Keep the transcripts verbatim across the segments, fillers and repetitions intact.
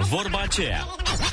Vorba aceea.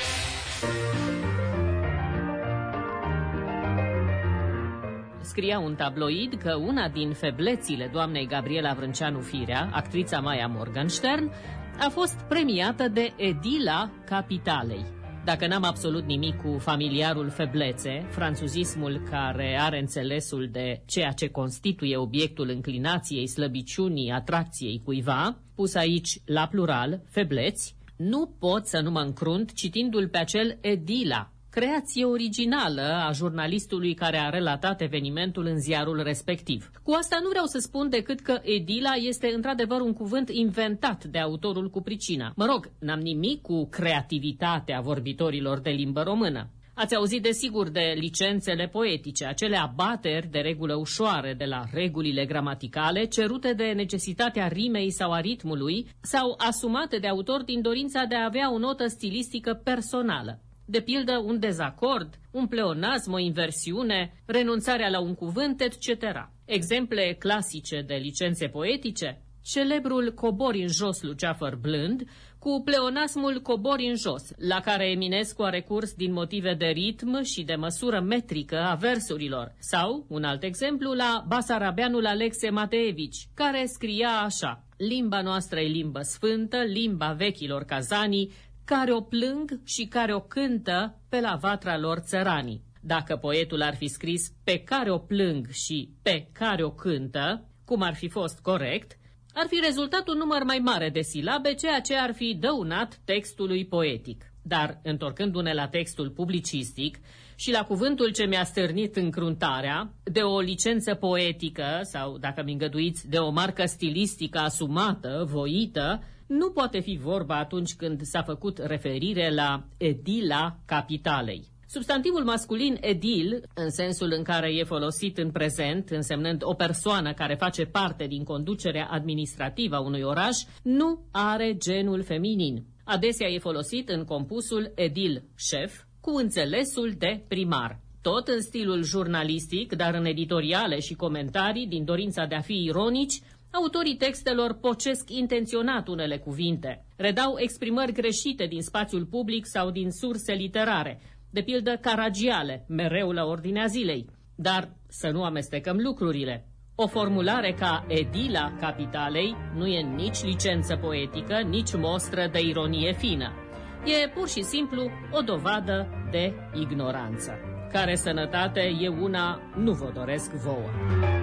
Scria un tabloid că una din feblețile doamnei Gabriela Vrânceanu Firea, actrița Maia Morgenstern, a fost premiată de Edila Capitalei. Dacă n-am absolut nimic cu familiarul feblețe, franțuzismul care are înțelesul de ceea ce constituie obiectul înclinației, slăbiciunii, atracției cuiva, pus aici la plural, febleți, nu pot să nu mă încrunt citindu-l pe acel Edila, creație originală a jurnalistului care a relatat evenimentul în ziarul respectiv. Cu asta nu vreau să spun decât că Edila este într-adevăr un cuvânt inventat de autorul cu pricina. Mă rog, n-am nimic cu creativitatea vorbitorilor de limbă română. Ați auzit desigur de licențele poetice, acele abateri de regulă ușoare de la regulile gramaticale, cerute de necesitatea rimei sau a ritmului, sau asumate de autor din dorința de a avea o notă stilistică personală. De pildă, un dezacord, un pleonasm, o inversiune, renunțarea la un cuvânt, et cetera. Exemple clasice de licențe poetice: celebrul Cobori în jos, luceafăr blând, cu pleonasmul Cobori în jos, la care Eminescu a recurs din motive de ritm și de măsură metrică a versurilor. Sau, un alt exemplu, la basarabeanul Alexe Mateevici, care scria așa: limba noastră e limbă sfântă, limba vechilor cazanii, care o plâng și care o cântă pe la vatra lor țăranii. Dacă poetul ar fi scris pe care o plâng și pe care o cântă, cum ar fi fost corect, ar fi rezultat un număr mai mare de silabe, ceea ce ar fi dăunat textului poetic. Dar, întorcându-ne la textul publicistic și la cuvântul ce mi-a stârnit încruntarea, de o licență poetică sau, dacă mi îngăduiți, de o marcă stilistică asumată, voită, nu poate fi vorba atunci când s-a făcut referire la Edila Capitalei. Substantivul masculin edil, în sensul în care e folosit în prezent, însemnând o persoană care face parte din conducerea administrativă a unui oraș, nu are genul feminin. Adesea e folosit în compusul edil șef, cu înțelesul de primar. Tot în stilul jurnalistic, dar în editoriale și comentarii, din dorința de a fi ironici, autorii textelor pocesc intenționat unele cuvinte, redau exprimări greșite din spațiul public sau din surse literare, de pildă caragiale, mereu la ordinea zilei. Dar să nu amestecăm lucrurile. O formulare ca Edila Capitalei nu e nici licență poetică, nici mostră de ironie fină. E pur și simplu o dovadă de ignoranță. Care sănătate e una nu vă doresc vouă.